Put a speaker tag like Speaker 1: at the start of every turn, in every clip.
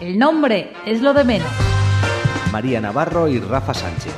Speaker 1: El nombre es lo de menos.
Speaker 2: María Navarro y Rafa Sánchez.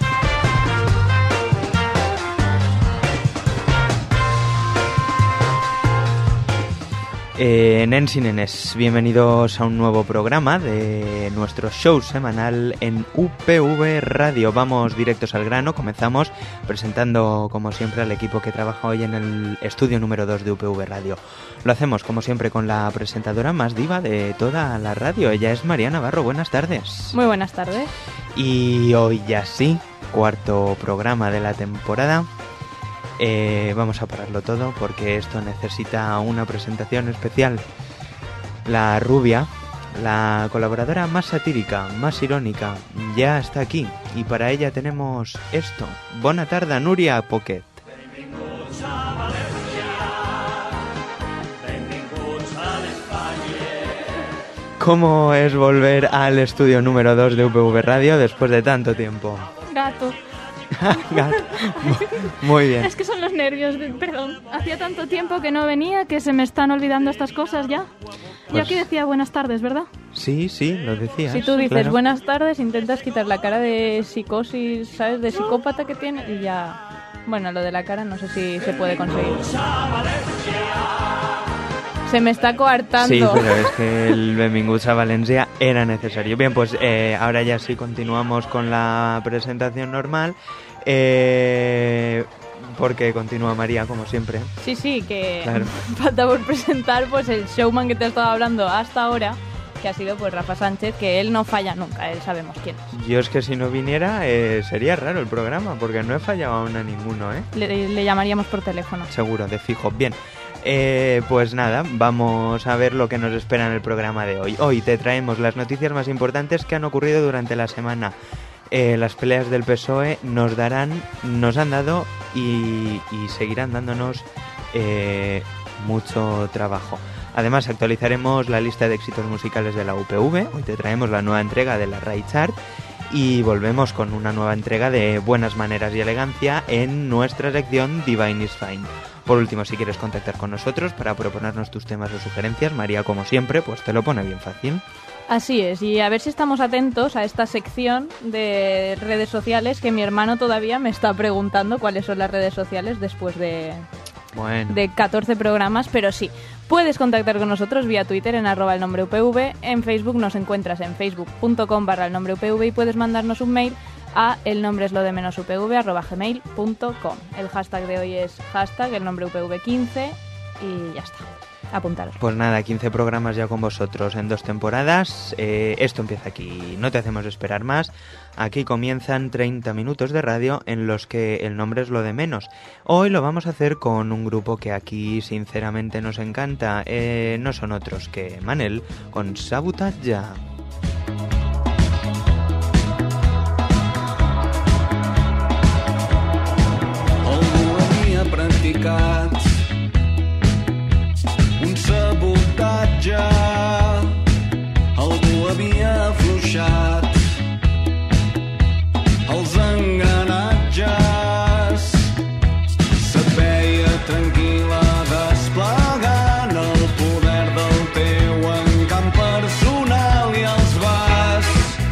Speaker 3: Nens y nenes, bienvenidos a un nuevo programa de nuestro show semanal en UPV Radio. Vamos directos al grano, comenzamos presentando como siempre al equipo que trabaja hoy en el estudio número 2 de UPV Radio. Lo hacemos como siempre con la presentadora más diva de toda la radio, ella es María Navarro, buenas tardes.
Speaker 4: Muy buenas tardes.
Speaker 3: Y hoy ya sí, cuarto programa de la temporada. Vamos a pararlo todo porque esto necesita una presentación especial. La rubia, la colaboradora más satírica, más irónica, ya está aquí y para ella tenemos esto. Bona tarda, Núria Poquet. ¿Cómo es volver al estudio número 2 de UPV Radio después de tanto tiempo?
Speaker 4: Gato.
Speaker 3: Muy bien.
Speaker 4: Es que son los nervios, perdón. Hacía tanto tiempo que no venía que se me están olvidando estas cosas ya. Yo aquí decía buenas tardes, ¿verdad?
Speaker 3: Sí, lo decías.
Speaker 4: Si tú dices
Speaker 3: claro.
Speaker 4: Buenas tardes, intentas quitar la cara de psicosis, ¿sabes? De psicópata que tiene y ya... Bueno, lo de la cara no sé si se puede conseguir. Se me está coartando.
Speaker 3: Sí, pero es que el Benvinguts a Valencia era necesario. Bien, pues ahora ya sí continuamos con la presentación normal. Porque continúa María, como siempre.
Speaker 4: Sí, que
Speaker 3: claro.
Speaker 4: Falta por presentar pues el showman que te he estado hablando hasta ahora, que ha sido pues Rafa Sánchez, que él no falla nunca, él sabemos quién es.
Speaker 3: Yo es que si no viniera sería raro el programa, porque no he fallado aún a ninguno, ¿eh?
Speaker 4: Le llamaríamos por teléfono.
Speaker 3: Seguro, de fijo. Bien. Pues nada, vamos a ver lo que nos espera en el programa de hoy. Hoy te traemos las noticias más importantes que han ocurrido durante la semana. Las peleas del PSOE nos han dado y seguirán dándonos mucho trabajo. Además actualizaremos la lista de éxitos musicales de la UPV. Hoy te traemos la nueva entrega de la Rai Chart y volvemos con una nueva entrega de Buenas Maneras y Elegancia en nuestra sección Divine is Fine. Por último, si quieres contactar con nosotros para proponernos tus temas o sugerencias, María, como siempre, pues te lo pone bien fácil.
Speaker 4: Así es, y a ver si estamos atentos a esta sección de redes sociales que mi hermano todavía me está preguntando cuáles son las redes sociales después de 14 programas, pero sí, puedes contactar con nosotros vía Twitter en @elnombreupv, en Facebook nos encuentras en facebook.com/elnombreupv y puedes mandarnos un mail a elnombreslodemenosupv@gmail.com. El hashtag de hoy es #elnombreupv15 y ya está. Apuntaros.
Speaker 3: Pues nada, 15 programas ya con vosotros en 2 temporadas. Esto empieza aquí, no te hacemos esperar más. Aquí comienzan 30 minutos de radio en los que el nombre es lo de menos. Hoy lo vamos a hacer con un grupo que aquí sinceramente nos encanta. No son otros que Manel con Sabotatge.
Speaker 5: Algú havia practicat un sabotatge, algú havia afluixat els engranatges, se't veia tranquil·la desplegant el poder del teu encant personal i els vas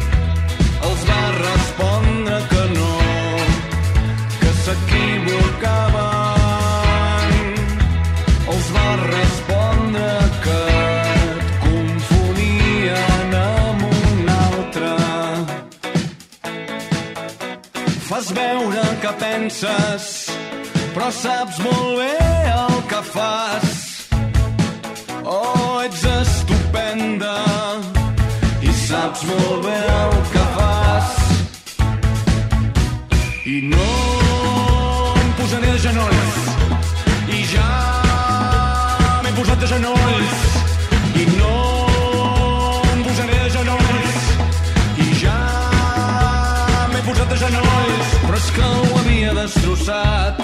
Speaker 5: respondre que no, que s'equivocaven, els vas respondre que et confonien amb un altre. Fas veure que penses, però saps molt bé el que fas. Oh, ets estupenda i saps molt bé el que fas. I no em posaré de genolls, i ja m'he posat de genolls. I no em posaré de genolls, i ja m'he posat de genolls. Però és que ho havia destrossat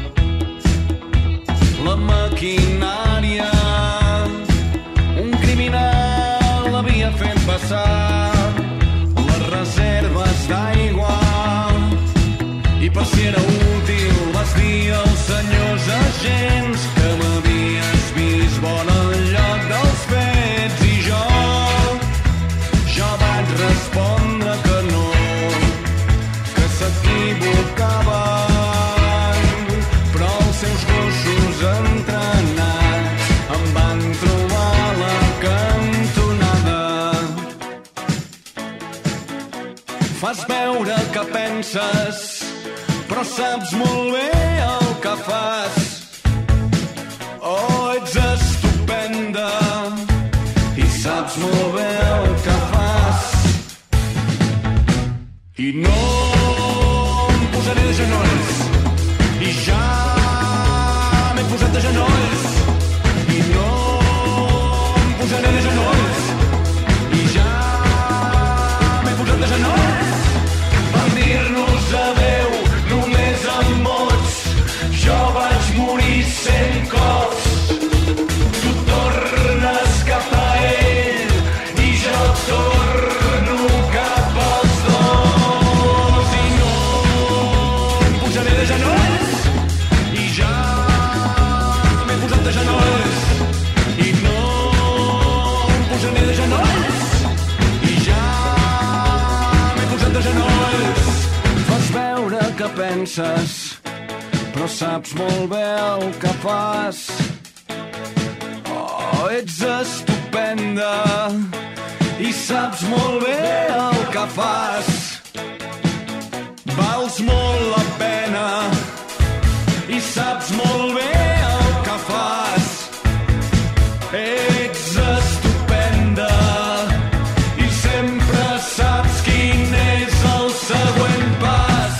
Speaker 5: la maquinària. Un criminal l'havia fet passar les reserves d'aigua i per si era útil vas dir als senyors agents que m'havies vist bona al lloc dels fets i jo que penses, però saps molt bé el que fas. Oh, ets estupenda i saps molt bé el que fas. I no em posaré de genolls, i ja m'he posat de genolls. I no em posaré de genolls, i ja m'he posat de genolls. Vam dir-nos adeu només amb mots, jo vaig morir 100 cops. Tu tornes cap a ell i jo torno cap als dos. I no em posaré de genolls, i ja m'he posat de genolls. I no em posaré de genolls, i ja m'he posat de genolls. Fas veure que penses, però saps molt bé el que fas. Oh, ets estupenda i saps molt bé el que fas. Vals molt la pena i saps molt bé el que fas. Ets estupenda i sempre saps quin és el següent pas.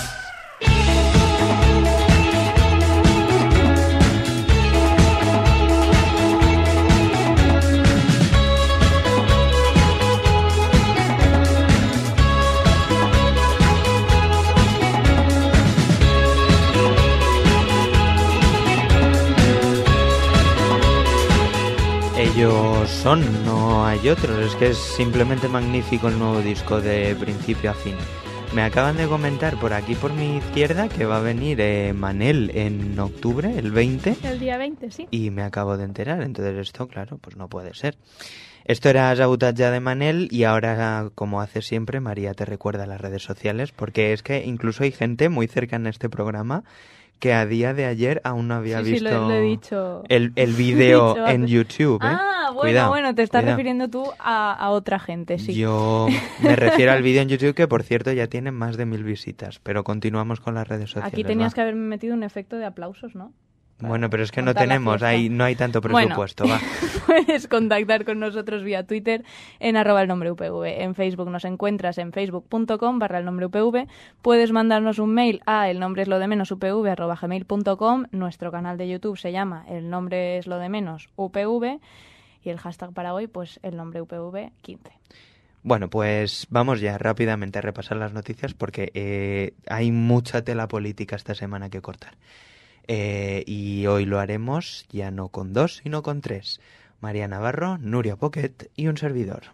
Speaker 3: Ellos son, no hay otros. Es que es simplemente magnífico el nuevo disco de principio a fin. Me acaban de comentar por aquí por mi izquierda que va a venir Manel en octubre, el 20.
Speaker 4: El día 20, sí.
Speaker 3: Y me acabo de enterar, entonces esto, claro, pues no puede ser. Esto era Sabotatge de Manel y ahora, como hace siempre, María te recuerda las redes sociales, porque es que incluso hay gente muy cercana a este programa que a día de ayer aún no había visto
Speaker 4: lo he dicho.
Speaker 3: el vídeo en YouTube.
Speaker 4: Bueno, te estás refiriendo tú a otra gente, sí.
Speaker 3: Yo me refiero al vídeo en YouTube, que por cierto ya tiene más de 1000 visitas, pero continuamos con las redes sociales.
Speaker 4: Aquí tenías que haberme metido un efecto de aplausos, ¿no?
Speaker 3: Bueno, pero es que no tenemos, no hay tanto presupuesto.
Speaker 4: Bueno, puedes contactar con nosotros vía Twitter en @elnombreupv. En Facebook nos encuentras en facebook.com/elnombreupv. Puedes mandarnos un mail a elnombreeslodemenosupv@gmail.com. Nuestro canal de YouTube se llama El Nombre es lo de menos UPV. Y el hashtag para hoy, pues el nombre UPV15.
Speaker 3: Bueno, pues vamos ya rápidamente a repasar las noticias porque hay mucha tela política esta semana que cortar. Y hoy lo haremos ya no con 2, sino con 3. María Navarro, Nuria Pocket y un servidor.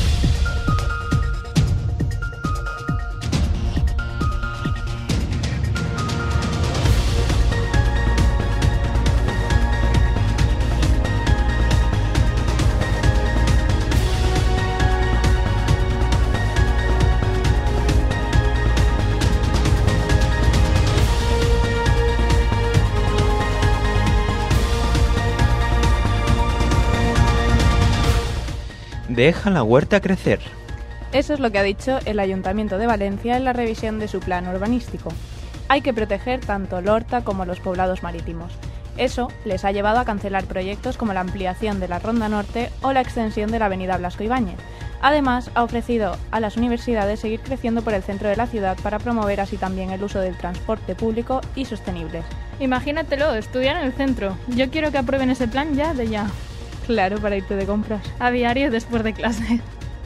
Speaker 3: Deja la huerta crecer.
Speaker 4: Eso es lo que ha dicho el Ayuntamiento de Valencia en la revisión de su plan urbanístico. Hay que proteger tanto el Horta como los poblados marítimos. Eso les ha llevado a cancelar proyectos como la ampliación de la Ronda Norte o la extensión de la avenida Blasco Ibáñez. Además, ha ofrecido a las universidades seguir creciendo por el centro de la ciudad para promover así también el uso del transporte público y sostenible.
Speaker 6: Imagínatelo, estudiar en el centro. Yo quiero que aprueben ese plan ya de ya.
Speaker 4: Claro, para irte de compras.
Speaker 6: A diario después de clase.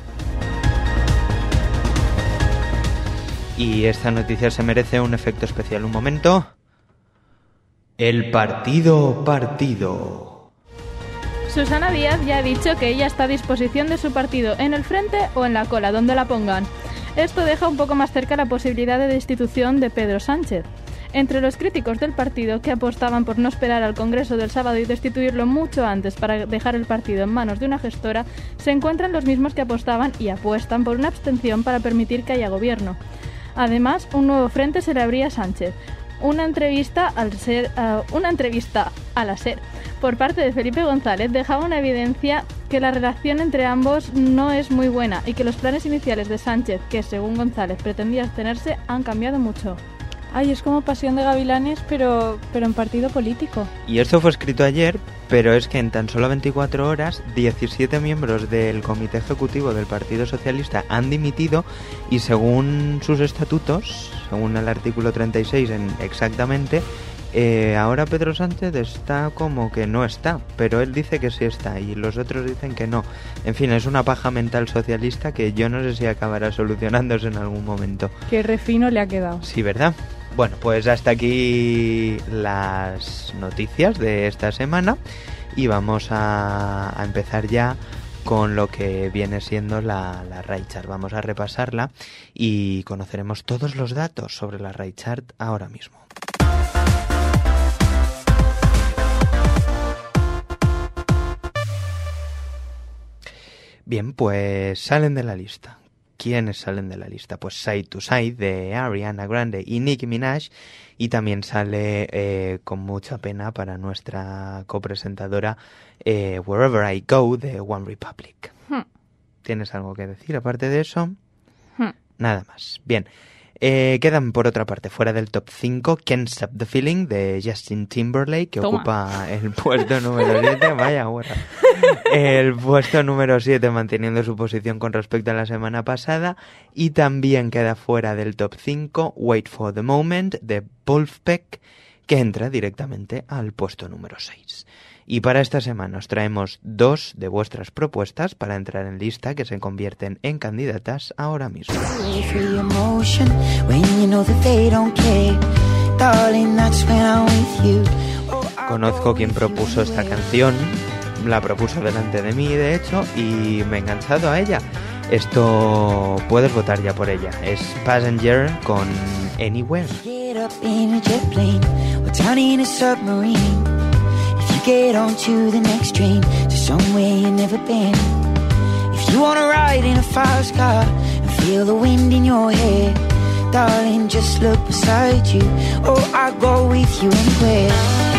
Speaker 3: Y esta noticia se merece un efecto especial. Un momento. El partido.
Speaker 6: Susana Díaz ya ha dicho que ella está a disposición de su partido en el frente o en la cola, donde la pongan. Esto deja un poco más cerca la posibilidad de destitución de Pedro Sánchez. Entre los críticos del partido que apostaban por no esperar al Congreso del sábado y destituirlo mucho antes para dejar el partido en manos de una gestora, se encuentran los mismos que apostaban y apuestan por una abstención para permitir que haya gobierno. Además, un nuevo frente se le abría a Sánchez. una entrevista a la SER por parte de Felipe González dejaba una evidencia que la relación entre ambos no es muy buena y que los planes iniciales de Sánchez, que según González pretendía abstenerse, han cambiado mucho.
Speaker 4: Ay, es como Pasión de Gavilanes, pero en partido político.
Speaker 3: Y esto fue escrito ayer, pero es que en tan solo 24 horas, 17 miembros del Comité Ejecutivo del Partido Socialista han dimitido y según sus estatutos, según el artículo 36 exactamente, ahora Pedro Sánchez está como que no está, pero él dice que sí está y los otros dicen que no. En fin, es una paja mental socialista que yo no sé si acabará solucionándose en algún momento.
Speaker 4: Qué refino le ha quedado.
Speaker 3: Sí, ¿verdad? Bueno, pues hasta aquí las noticias de esta semana y vamos a empezar ya con lo que viene siendo la RAI Chart. Vamos a repasarla y conoceremos todos los datos sobre la RAI Chart ahora mismo. Bien, pues salen de la lista. ¿Quiénes salen de la lista? Pues Side to Side de Ariana Grande y Nicki Minaj, y también sale con mucha pena para nuestra copresentadora Wherever I Go de One Republic. ¿Tienes algo que decir aparte de eso? Nada más. Bien. Quedan por otra parte fuera del top 5 Can't Stop the Feeling de Justin Timberlake, que ocupa el puesto número 7. Vaya guarra. El puesto número 7 manteniendo su posición con respecto a la semana pasada. Y también queda fuera del top 5 Wait for the Moment de Wolfpack, que entra directamente al puesto número 6. Y para esta semana os traemos 2 de vuestras propuestas para entrar en lista que se convierten en candidatas ahora mismo. Conozco quien propuso esta canción, la propuso delante de mí de hecho y me he enganchado a ella. Esto puedes votar ya por ella, es Passenger con Anywhere. Get on to the next train to somewhere you've never been. If you wanna ride in a fast car and feel the wind in your hair, darling, just look beside you. Oh, I'll go with you anywhere.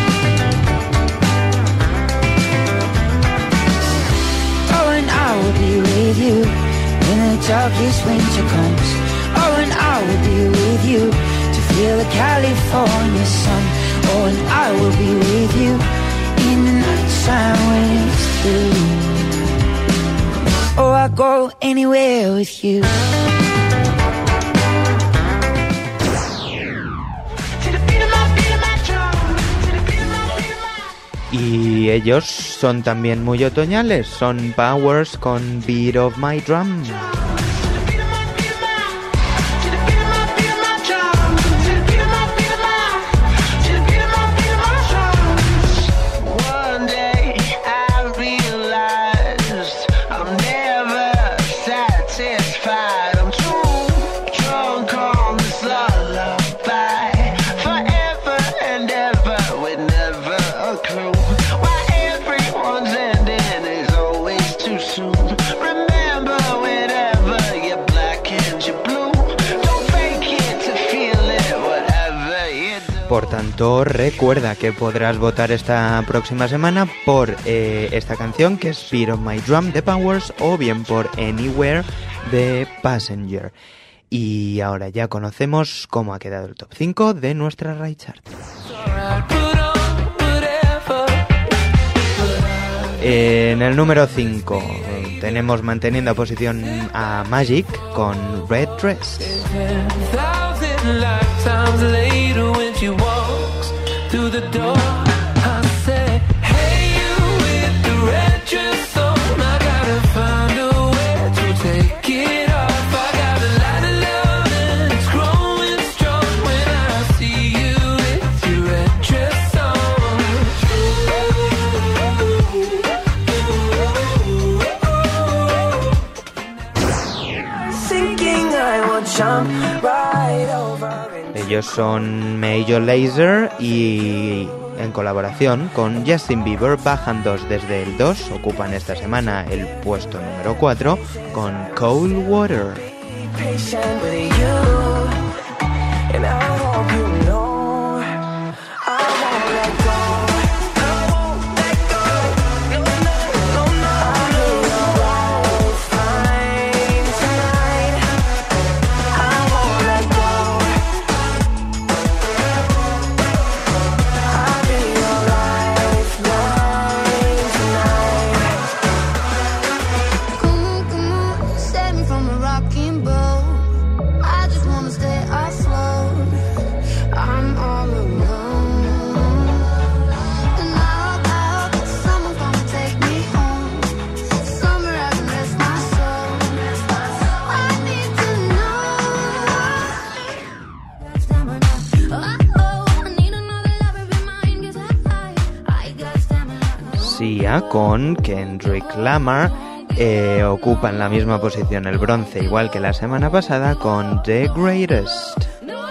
Speaker 3: Oh, and I will be with you when the darkest winter comes. Oh, and I will be with you to feel the California sun. Oh, and I will be with you in the nighttime when it's through. Oh, I'll go anywhere with you. Y ellos son también muy otoñales, son Powers con Beat of My Drum. Por tanto, recuerda que podrás votar esta próxima semana por esta canción, que es Beat of My Drum de Powers, o bien por Anywhere de Passenger. Y ahora ya conocemos cómo ha quedado el top 5 de nuestra RAI Chart. En el número 5 tenemos manteniendo a posición a Magic con Red Dress. Lifetimes later when she walks through the door, I say, hey, you with the red dress on, I gotta find a way to take it off. I got a lot of love and it's growing strong when I see you with your red dress on. Thinking I will jump right over. Ellos son Major Lazer y en colaboración con Justin Bieber bajan 2 desde el 2, ocupan esta semana el puesto número 4 con Cold Water. Francia con Kendrick Lamar. Ocupan la misma posición el bronce, igual que la semana pasada, con The Greatest.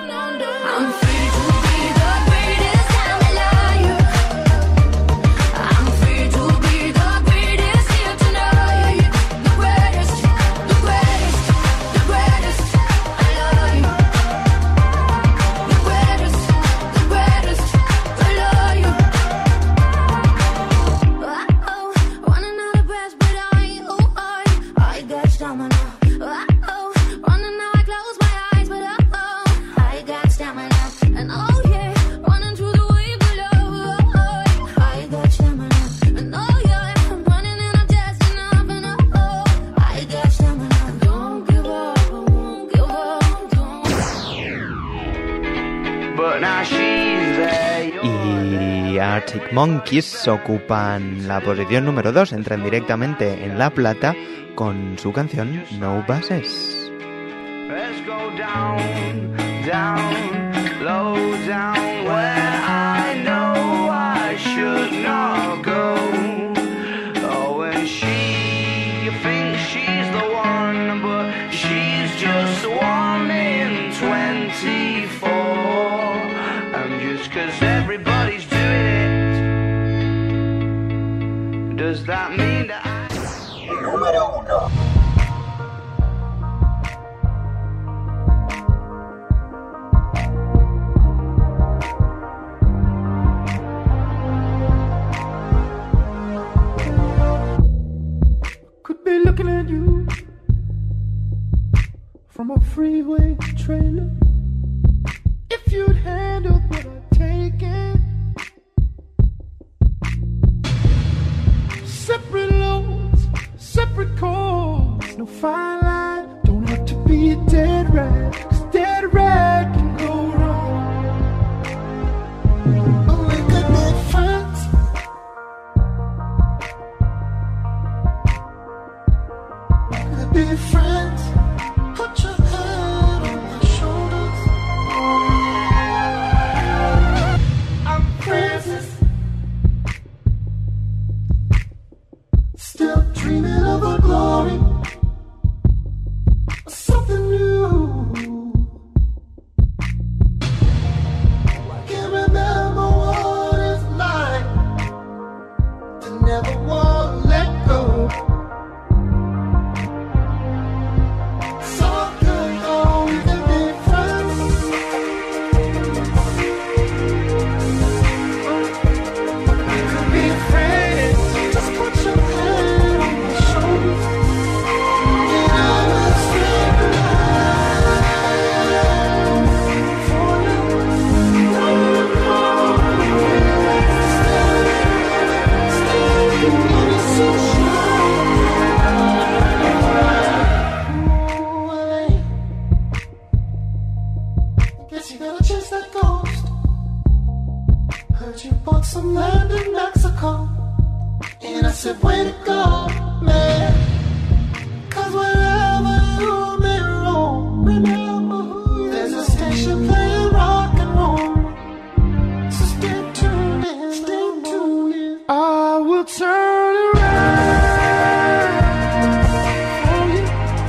Speaker 3: Y Arctic Monkeys ocupan la posición número 2, entran directamente en la plata con su canción No Buses.
Speaker 5: Let's go down, down, low down, where I know I should not go. Oh, and she thinks she's the one, but she's just 1 in 24. And just 'cause everybody's doing it, does that mean that
Speaker 7: Número 1.
Speaker 8: Looking at you from a freeway trailer. If you'd handled what I've taken, separate loads, separate calls, no fine line, don't have to be a dead rat, 'cause dead rat can go wrong. Oh, we could be friends. Be friends, put your head on my shoulders. I'm Francis, still dreaming of a glory, something new. I can't remember what it's like to never want to let go. Some land in Mexico, and I said, way to go, man. 'Cause wherever you may roam, remember who there's a station playing rock and roll. So stay tuned in, stay tuned in. I will turn around for you.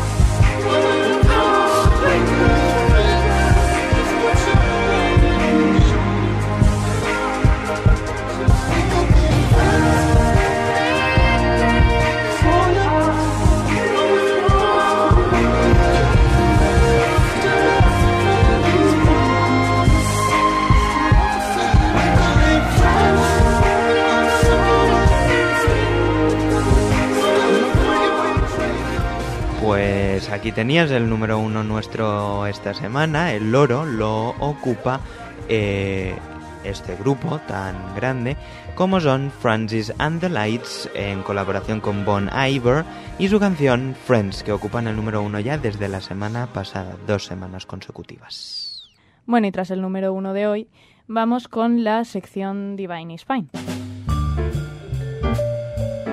Speaker 3: Pues aquí tenías el número 1 nuestro esta semana. El loro lo ocupa este grupo tan grande como son Francis and the Lights en colaboración con Bon Iver y su canción Friends, que ocupan el número 1 ya desde la semana pasada, 2 semanas consecutivas.
Speaker 4: Bueno, y tras el número 1 de hoy vamos con la sección Divine is Fine.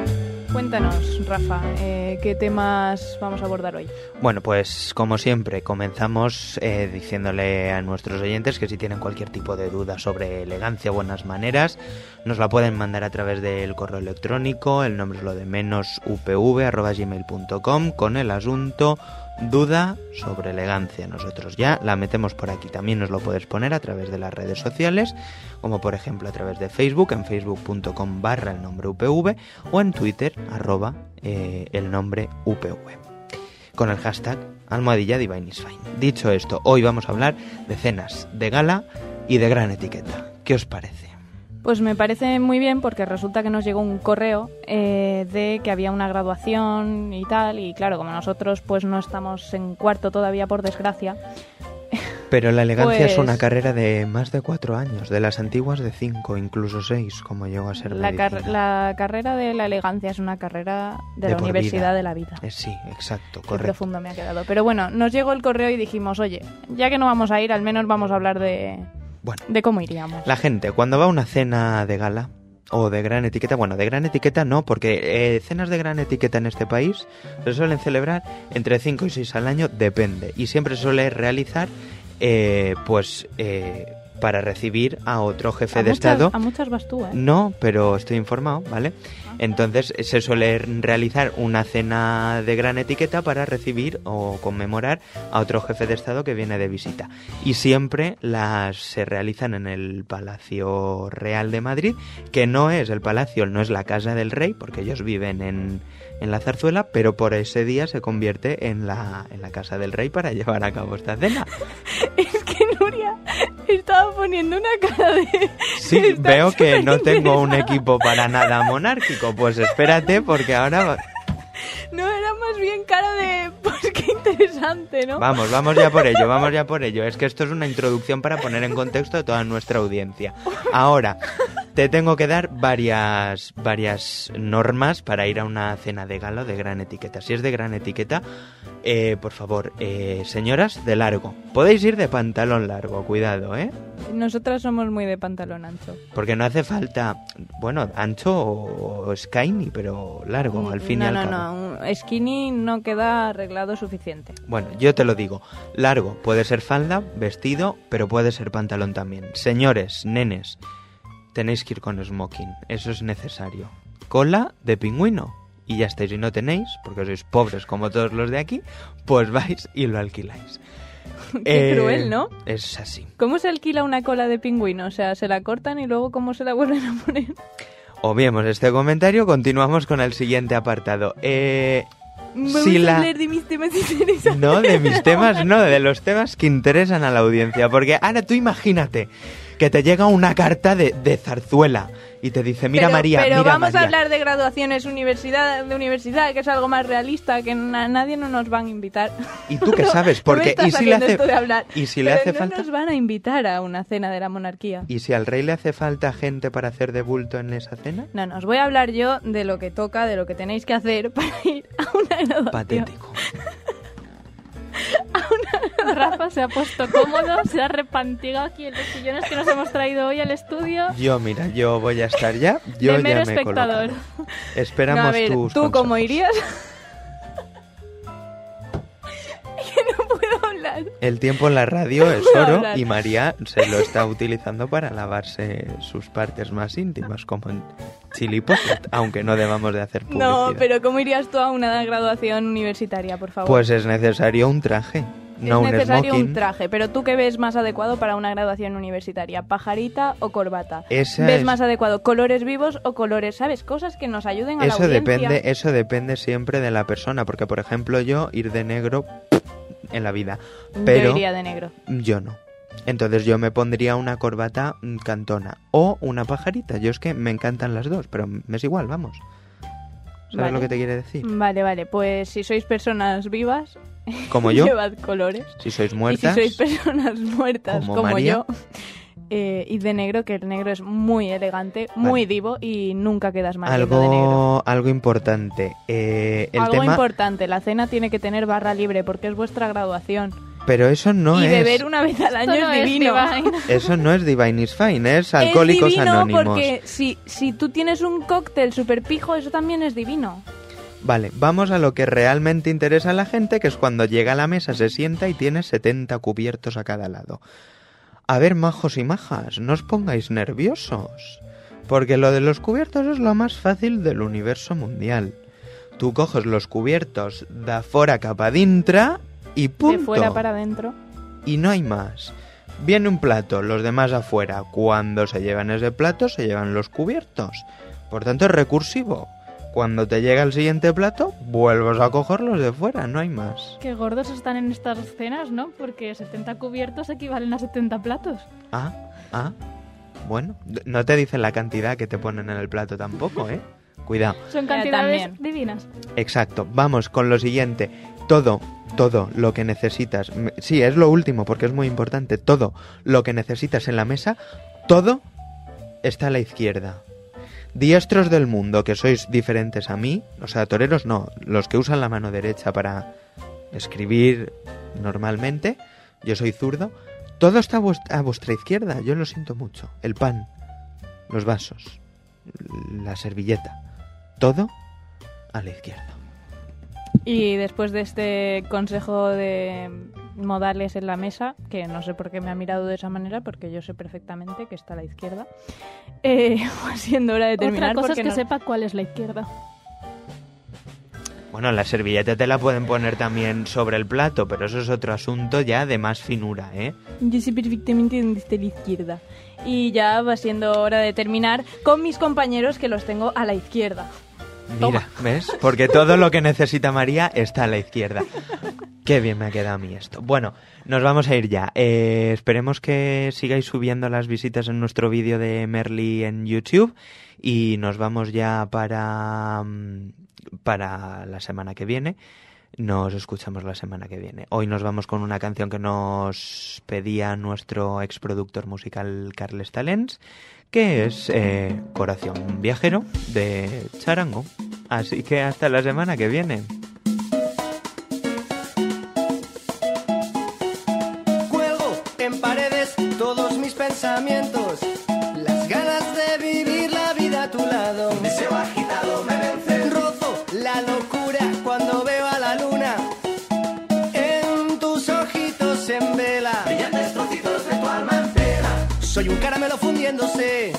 Speaker 4: Cuéntanos, Rafa, ¿qué temas vamos a abordar hoy?
Speaker 3: Bueno, pues como siempre comenzamos diciéndole a nuestros oyentes que si tienen cualquier tipo de duda sobre elegancia o buenas maneras, nos la pueden mandar a través del correo electrónico, el nombre es lo de menos upv@gmail.com, con el asunto duda sobre elegancia. Nosotros ya la metemos por aquí. También nos lo puedes poner a través de las redes sociales, como por ejemplo a través de Facebook, en facebook.com/el nombre UPV, o en Twitter, @el nombre UPV, con el hashtag #DivineIsFine. Dicho esto, hoy vamos a hablar de cenas de gala y de gran etiqueta. ¿Qué os parece?
Speaker 4: Pues me parece muy bien, porque resulta que nos llegó un correo de que había una graduación y tal, y claro, como nosotros pues no estamos en cuarto todavía, por desgracia.
Speaker 3: Pero la elegancia
Speaker 4: pues,
Speaker 3: es una carrera de más de 4 años, de las antiguas de 5, incluso 6, como llegó a ser
Speaker 4: la carrera de la elegancia es una carrera de la universidad de la vida.
Speaker 3: Sí, exacto,
Speaker 4: Qué
Speaker 3: correcto.
Speaker 4: profundo me ha quedado. Pero bueno, nos llegó el correo y dijimos, oye, ya que no vamos a ir, al menos vamos a hablar de cómo iríamos.
Speaker 3: La gente, cuando va a una cena de gala o de gran etiqueta, bueno, de gran etiqueta no, porque cenas de gran etiqueta en este país se suelen celebrar entre 5 y 6 al año, depende, y siempre se suele realizar para recibir a otro jefe de Estado.
Speaker 4: A muchas vas tú, ¿eh?
Speaker 3: No, pero estoy informado, ¿vale? Entonces se suele realizar una cena de gran etiqueta para recibir o conmemorar a otro jefe de Estado que viene de visita. Y siempre se realizan en el Palacio Real de Madrid, que no es el palacio, no es la casa del rey, porque ellos viven en la Zarzuela, pero por ese día se convierte en la casa del rey para llevar a cabo esta cena.
Speaker 4: Es que Nuria estaba poniendo una cara de...
Speaker 3: Sí, veo que no tengo un equipo para nada monárquico. Pues espérate, porque ahora...
Speaker 4: No, era más bien cara de... Pues qué interesante, ¿no?
Speaker 3: Vamos ya por ello. Es que esto es una introducción para poner en contexto a toda nuestra audiencia. Ahora, te tengo que dar varias normas para ir a una cena de gala de gran etiqueta. Si es de gran etiqueta, por favor, señoras, de largo. Podéis ir de pantalón largo, cuidado, ¿eh?
Speaker 4: Nosotras somos muy de pantalón ancho.
Speaker 3: Porque no hace falta, bueno, ancho o skinny, pero largo, al fin y al cabo.
Speaker 4: No, skinny no queda arreglado suficiente.
Speaker 3: Bueno, yo te lo digo, largo, puede ser falda, vestido, pero puede ser pantalón también. Señores, nenes, tenéis que ir con smoking, eso es necesario. Cola de pingüino. Y ya estáis, si no tenéis, porque sois pobres como todos los de aquí, pues vais y lo alquiláis.
Speaker 4: Qué cruel, ¿no?
Speaker 3: Es así.
Speaker 4: ¿Cómo se alquila una cola de pingüino? O sea, ¿se la cortan y luego cómo se la vuelven a poner?
Speaker 3: Obviemos este comentario, continuamos con el siguiente apartado.
Speaker 4: Vamos a hablar de mis temas interesantes.
Speaker 3: No, de mis temas no, de los temas que interesan a la audiencia. Porque ahora tú imagínate que te llega una carta de Zarzuela y te dice, mira María,
Speaker 4: pero
Speaker 3: mira
Speaker 4: vamos
Speaker 3: María.
Speaker 4: a hablar de graduaciones de universidad, que es algo más realista, que nadie no nos van a invitar.
Speaker 3: ¿Y tú qué sabes? Porque
Speaker 4: no me estás haciendo esto de hablar.
Speaker 3: ¿Y si le hace
Speaker 4: no
Speaker 3: falta?
Speaker 4: nos van a invitar a una cena de la monarquía.
Speaker 3: ¿Y si al rey le hace falta gente para hacer de bulto en esa cena?
Speaker 4: No, os voy a hablar yo de lo que toca, de lo que tenéis que hacer para ir a una graduación.
Speaker 3: Patético.
Speaker 6: Rafa se ha puesto cómodo, se ha repantigado aquí en los sillones que nos hemos traído hoy al estudio.
Speaker 3: Yo voy a estar ya. Yo
Speaker 6: de mero
Speaker 3: ya me he
Speaker 6: espectador.
Speaker 3: colocado. Esperamos
Speaker 4: No, a ver,
Speaker 3: tus
Speaker 4: ¿tú
Speaker 3: consejos.
Speaker 4: cómo irías? Que no puedo hablar.
Speaker 3: El tiempo en la radio es
Speaker 4: puedo
Speaker 3: oro
Speaker 4: hablar.
Speaker 3: y María se lo está utilizando para lavarse sus partes más íntimas, como en Chili Pocket, aunque no debamos de hacer publicidad.
Speaker 4: No, pero ¿cómo irías tú a una graduación universitaria, por favor?
Speaker 3: Pues es necesario un traje, no
Speaker 4: es necesario
Speaker 3: smoking.
Speaker 4: un traje, pero ¿tú qué ves más adecuado para una graduación universitaria? ¿Pajarita o corbata?
Speaker 3: Esa
Speaker 4: ¿Ves
Speaker 3: es-
Speaker 4: más adecuado colores vivos o colores, sabes? Cosas que nos ayuden a la audiencia.
Speaker 3: Eso depende siempre de la persona, porque por ejemplo yo ir de negro en la vida, pero
Speaker 4: Yo iría de negro.
Speaker 3: yo no. Entonces yo me pondría una corbata cantona o una pajarita. Yo es que me encantan las dos, pero me es igual, vamos. ¿Sabes
Speaker 4: Vale.
Speaker 3: lo que te quiere decir?
Speaker 4: Vale, pues si sois personas vivas,
Speaker 3: Como yo,
Speaker 4: llevad colores.
Speaker 3: si sois
Speaker 4: Y
Speaker 3: muertas,
Speaker 4: si sois personas muertas
Speaker 3: como
Speaker 4: como
Speaker 3: María.
Speaker 4: yo, y de negro, que el negro es muy elegante, muy divo y nunca quedas mal yendo de negro.
Speaker 3: algo importante. El
Speaker 4: Algo
Speaker 3: tema,
Speaker 4: importante, la cena tiene que tener barra libre porque es vuestra graduación.
Speaker 3: Pero eso no
Speaker 4: y
Speaker 3: es...
Speaker 4: beber una vez al año
Speaker 6: Esto
Speaker 4: es divino.
Speaker 3: Eso no es Divine is Fine, es Alcohólicos
Speaker 4: es divino
Speaker 3: Anónimos.
Speaker 4: Porque si tú tienes un cóctel súper pijo, eso también es divino.
Speaker 3: Vale, vamos a lo que realmente interesa a la gente, que es cuando llega a la mesa, se sienta y tiene 70 cubiertos a cada lado. A ver, majos y majas, no os pongáis nerviosos, porque lo de los cubiertos es lo más fácil del universo mundial. Tú coges los cubiertos de fora cap a dintre y punto.
Speaker 4: De fuera para adentro.
Speaker 3: Y no hay más. Viene un plato, los demás afuera. Cuando se llevan ese plato, se llevan los cubiertos. Por tanto, es recursivo. Cuando te llega el siguiente plato, vuelves a cogerlos de fuera, no hay más.
Speaker 6: Qué gordos están en estas cenas, ¿no? Porque 70 cubiertos equivalen a 70 platos.
Speaker 3: Bueno, no te dicen la cantidad que te ponen en el plato tampoco, ¿eh? Cuidado.
Speaker 6: Son cantidades divinas.
Speaker 3: Exacto, vamos con lo siguiente. Todo lo que necesitas, sí, es lo último porque es muy importante, todo lo que necesitas en la mesa, todo está a la izquierda. Diestros del mundo, que sois diferentes a mí, o sea, toreros no, los que usan la mano derecha para escribir normalmente, yo soy zurdo, todo está a vuestra izquierda, yo lo siento mucho. El pan, los vasos, la servilleta, todo a la izquierda.
Speaker 4: Y después de este consejo de modales en la mesa, que no sé por qué me ha mirado de esa manera, porque yo sé perfectamente que está a la izquierda, va siendo hora de terminar.
Speaker 6: Otra cosa es que
Speaker 4: no...
Speaker 6: sepa cuál es la izquierda.
Speaker 3: Bueno, la servilleta te la pueden poner también sobre el plato, pero eso es otro asunto ya de más finura, ¿eh?
Speaker 4: Yo sé perfectamente dónde está la izquierda. Y ya va siendo hora de terminar con mis compañeros, que los tengo a la izquierda.
Speaker 3: Mira, ¿ves? Porque todo lo que necesita María está a la izquierda. Qué bien me ha quedado a mí esto. Bueno, nos vamos a ir ya. Esperemos que sigáis subiendo las visitas en nuestro vídeo de Merly en YouTube. Y nos vamos ya para la semana que viene. Nos escuchamos la semana que viene. Hoy nos vamos con una canción que nos pedía nuestro exproductor musical Carles Talents, que es Corazón Viajero de Charango. Así que hasta la semana que viene.
Speaker 9: Cuelgo en paredes todos mis pensamientos, las ganas de vivir la vida a tu lado.
Speaker 8: Deseo agitado me vence.
Speaker 9: Rozo la locura cuando veo a la luna en tus ojitos en vela.
Speaker 8: Brillantes trocitos de tu alma entera.
Speaker 9: Soy un caramelo fundiéndose.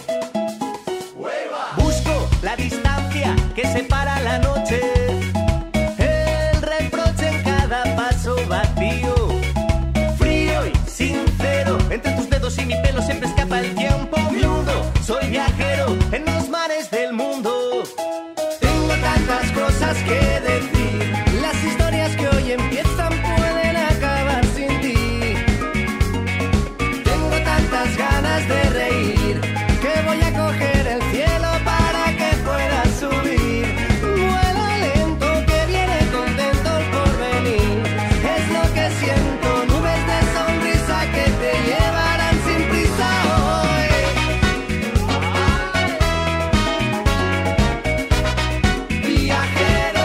Speaker 9: Busco la distancia que separa la noche, el reproche en cada paso vacío. Frío y sincero, entre tus dedos y mi pelo siempre escapa el tiempo. Mudo, soy viajero en los mares del mundo. Tengo tantas cosas que decir, las historias que hoy empiezan pueden acabar sin ti. Tengo tantas ganas de reír que voy a coger el cielo para que pueda subir. Vuelo lento que viene contento el porvenir. Es lo que siento, nubes de sonrisa que te llevarán sin prisa hoy. Viajero.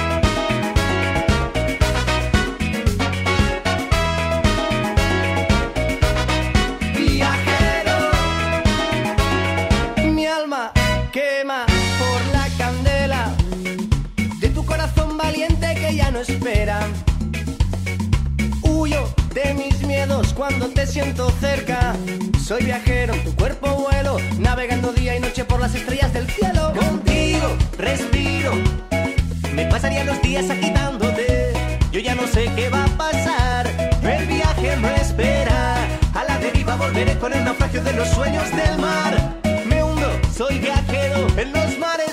Speaker 9: Viajero. Mi alma quema por la candela de tu corazón valiente que ya no espera. Huyo de mis miedos cuando te siento cerca. Soy viajero, en tu cuerpo vuelo, navegando día y noche por las estrellas del cielo. Contigo respiro, me pasaría los días agitándote. Yo ya no sé qué va a pasar, el viaje me espera. A la deriva volveré con el naufragio de los sueños del mar. Me hundo, soy viajero en los mares